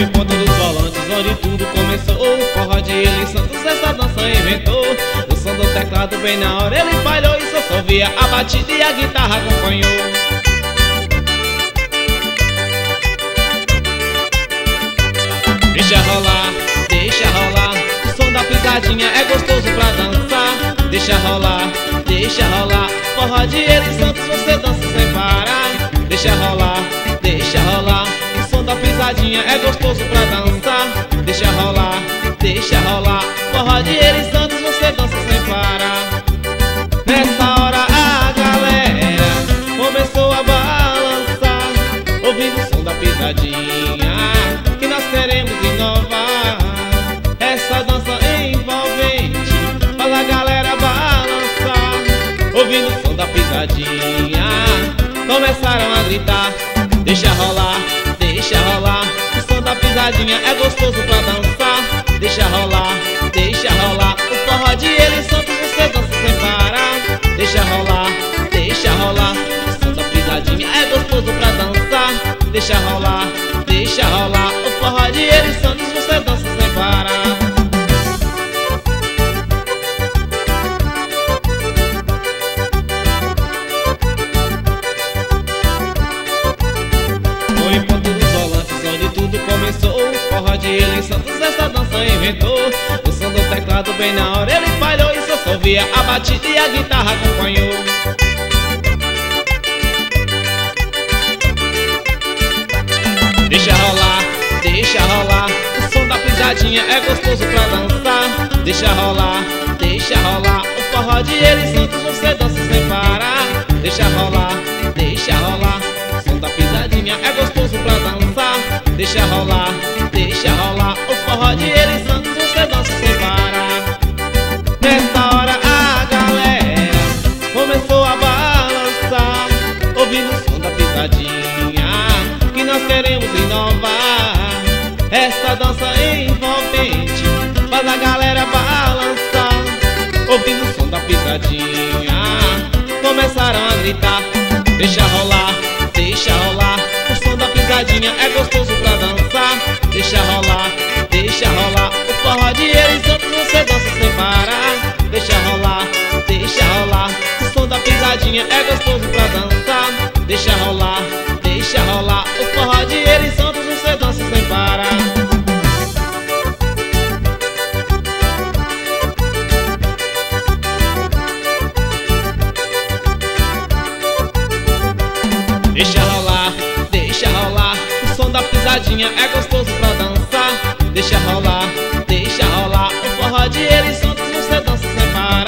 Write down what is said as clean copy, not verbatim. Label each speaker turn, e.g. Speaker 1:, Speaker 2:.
Speaker 1: encontro dos volantes, onde tudo começou. O forró de Eli Santos essa dança inventou. O som do teclado bem na hora ele falhou, e só via a batida e a guitarra acompanhou. Deixa rolar, o som da pisadinha é gostoso pra dançar. Deixa rolar, forró de Eli Santos você dança sem parar. Deixa rolar, o som da pisadinha é gostoso pra dançar. Deixa rolar, forró de Eli Santos você dança sem parar. Nessa hora a galera começou a balançar, ouvindo o som da pisadinha, que nós queremos inovar. Essa dança envolvente faz a galera balançar, ouvindo o som da pisadinha, começaram a gritar. Deixa rolar, o som da pisadinha é gostoso pra dançar. Deixa rolar, o forró de Eli Santos você dança sem parar. Deixa rolar, o som da pisadinha é gostoso pra dançar. Deixa rolar, o forró de Eli Santos você dança sem parar. Foi em ponto dos volantes onde tudo começou. O forró de Eli Santos essa dança inventou. O som do teclado bem na hora ele falhou, e só via a batida e a guitarra acompanhou. Deixa rolar, o som da pisadinha é gostoso pra dançar. Deixa rolar, o forró de Eli Santos você dança sem parar. Deixa rolar, o som da pisadinha é gostoso pra dançar. Deixa rolar, o forró de Eli Santos você dança sem parar. Nessa hora a galera começou a balançar, ouvindo o som da pisadinha, que nós queremos inovar. Essa dança envolvente faz a galera balançar, ouvindo o som da pisadinha, começaram a gritar. Deixa rolar, o som da pisadinha é gostoso pra dançar. Deixa rolar, o forró de Eli Santos você dança sem parar. Deixa rolar, o som da pisadinha é gostoso pra dançar. Deixa rolar, o forró de Eli Santos você dança sem parar. Deixa rolar, o som da pisadinha é gostoso pra dançar. Deixa rolar, o forró de Eli Santos você dança sem parar.